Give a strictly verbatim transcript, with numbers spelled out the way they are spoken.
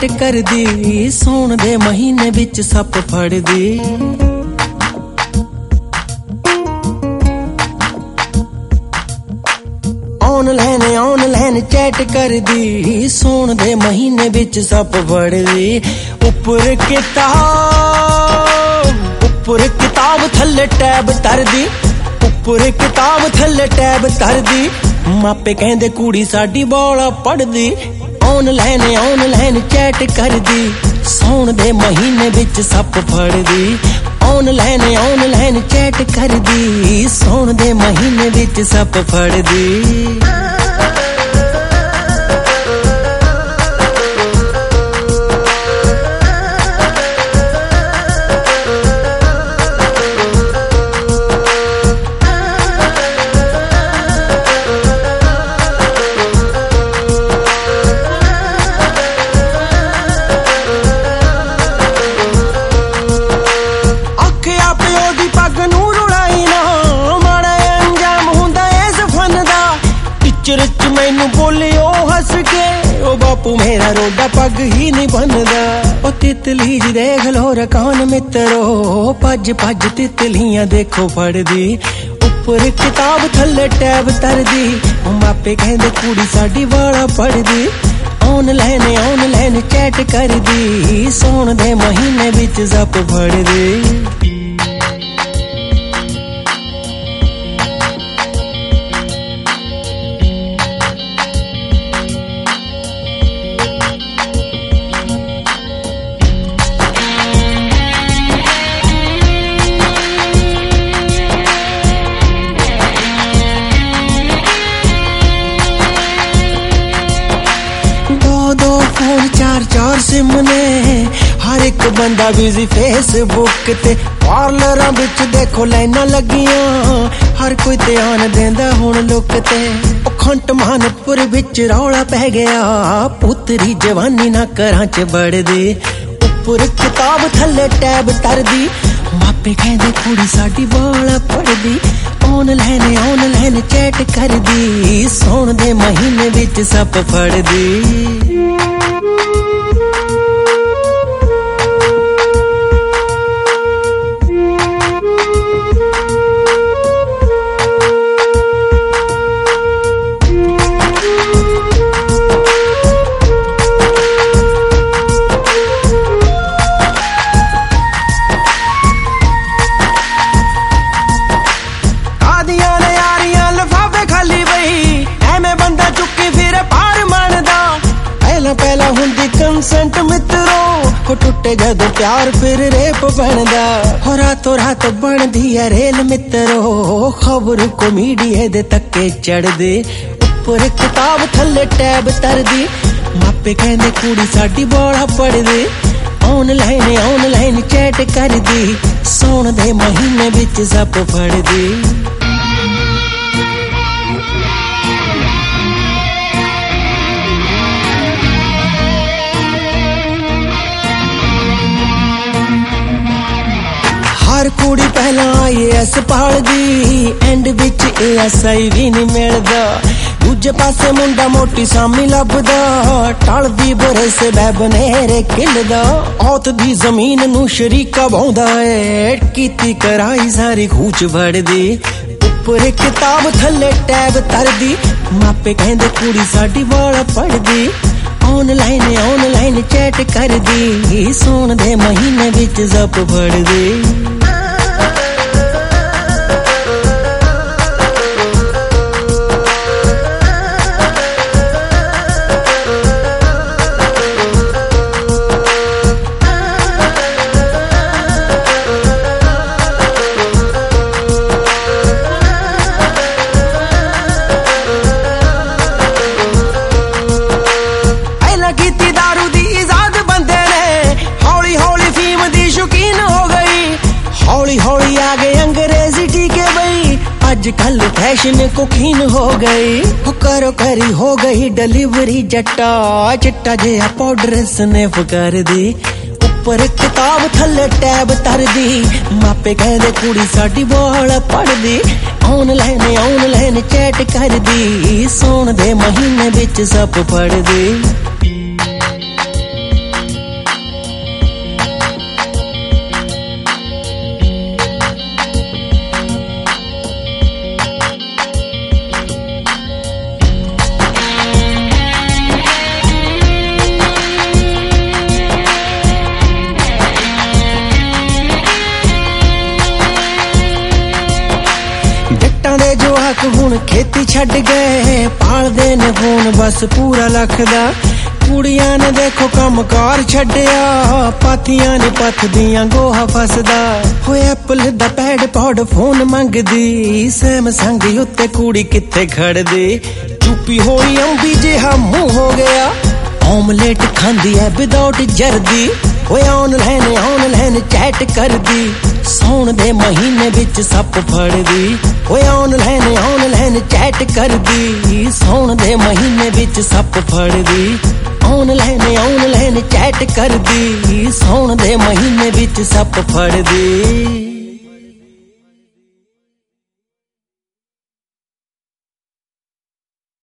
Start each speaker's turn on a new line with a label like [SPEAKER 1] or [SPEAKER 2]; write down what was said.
[SPEAKER 1] Chat करदी, सौण दे महीने विच सप फड़दी। ऑनलाइन ऑनलाइन चैट करदी, सौण दे महीने विच सप फड़दी। उपर किताब उपर किताब थल्ले टैब तरदी, उपर किताब थल्ले टैब तरदी। मापे कहंदे कुड़ी साडी बाला पढ़दी। ऑनलाइन ऑनलाइन चैट करदी, सौण दे महीने विच सप फड़दी। ऑनलाइन ऑनलाइन चैट करदी, सौण दे महीने विच सप फड़दी। मैनू बोलियो हस के, ओ बापू मेरा रोडा पग ही नहीं बनदा। ओ तितली जी देख लो रकान मित्रो, भज भज तितलियां देखो फड़दी। उपर किताब थल्ले टैब तरदी, मापे कहंदे कुड़ी साडी वाला पढ़दी। ऑनलाइन ऑनलाइन चैट करदी, सौण दे महीने विच सप फड़दी। चार चार सिम ने, हर एक बंदा बिजी फेसबुक ते। पार्लरां विच देखो लाइनां लगियां, हर कोई ध्यान देंदा हुण लुक ते। ओ खंट मानपुर विच रौला पै गया, पुतरी जवानी ना घरां च बड़दी। उपर किताब थल्ले टैब तरदी, मापे कहंदे कुड़ी साडी बाला पढ़दी। ऑनलाइन ऑनलाइन चैट करदी, सौण दे महीने विच सप फड़दी। पहला हुंदी कंसेंट मित्रो, हो टुटे जदों प्यार फिर रेप बनदा। हो रातों रात बनदी है रेल मित्रो, खबर को मीडिया दे तक्के चढ़दे। उपर किताब थल्ले टैब तरदी, मापे कहंदे कुड़ी साडी बाला पढ़दी। ऑनलाइन ऑनलाइन चैट करदी, सौण दे महीने विच सप फड़दी। हर कुड़ी पहला आई ए एस पालदी, एंड विच ए एस आई भी नहीं मिलदा। दूजे पासे मुंडा मोटी सामी लभदा, टलदी बुरे से बैबनेरे किलदा। औत दी जमीन नू शरीका बाउंदा है, कीती कराई सारी खूच वड़दी। उपर किताब थल्ले टैब तरदी, मापे कहंदे कुड़ी साडी बाला पढ़दी। ऑनलाइन ऑनलाइन चैट करदी, सौण दे महीने विच सप फड़दी। हौली आ गए अंग्रेजी टीके बई, आजकल फैशन को खीन हो गई। करो करी हो गई डिलीवरी जट्टा, चिट्टा जिहा पाउडर स्नैप कर दी। उपर किताब थल्ले टैब तरदी, मापे कहंदे कुड़ी साडी बाला पढ़दी। ऑनलाइन ऑनलाइन चैट करदी, सौण दे महीने विच सप फड़दी। ਲੋਕ ਹੁਣ ਖੇਤੀ ਛੱਡ ਗਏ, ਪਾਲਦੇ ਨੇ ਫੋਨ ਬਸ ਪੂਰਾ ਲੱਖ ਦਾ। ਕੁੜੀਆਂ ਨੇ ਦੇਖੋ ਕੰਮ ਕਾਰ ਛੱਡਿਆ, ਪਾਥੀਆਂ ਨੇ ਪੱਥਦੀਆਂ ਗੋਹਾ ਫਸਦਾ। ਹੋਏ ਐਪਲ ਦਾ ਪੈਡ ਪੌਡ ਫੋਨ ਮੰਗਦੀ, ਸੈਮਸੰਗ ਉੱਤੇ ਕੁੜੀ ਕਿੱਥੇ ਖੜਦੀ। ਚੁੱਪੀ ਹੋਈ ਅੰਬੀ ਜਿਹਾ ਮੂੰਹ ਹੋ ਗਿਆ, ਆਮਲੇਟ ਖਾਂਦੀ ਐ ਵਿਦਆਊਟ ਜਰਦੀ। ਹੋਏ ਆਨਲਾਈਨ ਆਨਲਾਈਨ ਚੈਟ ਕਰਦੀ, ਸੌਣ ਦੇ ਮਹੀਨੇ ਵਿੱਚ ਸੱਪ ਫੜਦੀ। ਹੋਏ ਆਨਲਾਈਨ ਆਨਲਾਈਨ ਚੈਟ ਕਰਦੀ, ਸੌਣ ਦੇ ਮਹੀਨੇ ਵਿੱਚ ਸੱਪ ਫੜਦੀ। ਆਨਲਾਈਨ ਆਨਲਾਈਨ ਚੈਟ ਕਰਦੀ, ਸੌਣ ਦੇ ਮਹੀਨੇ ਵਿੱਚ ਸੱਪ ਫੜਦੀ।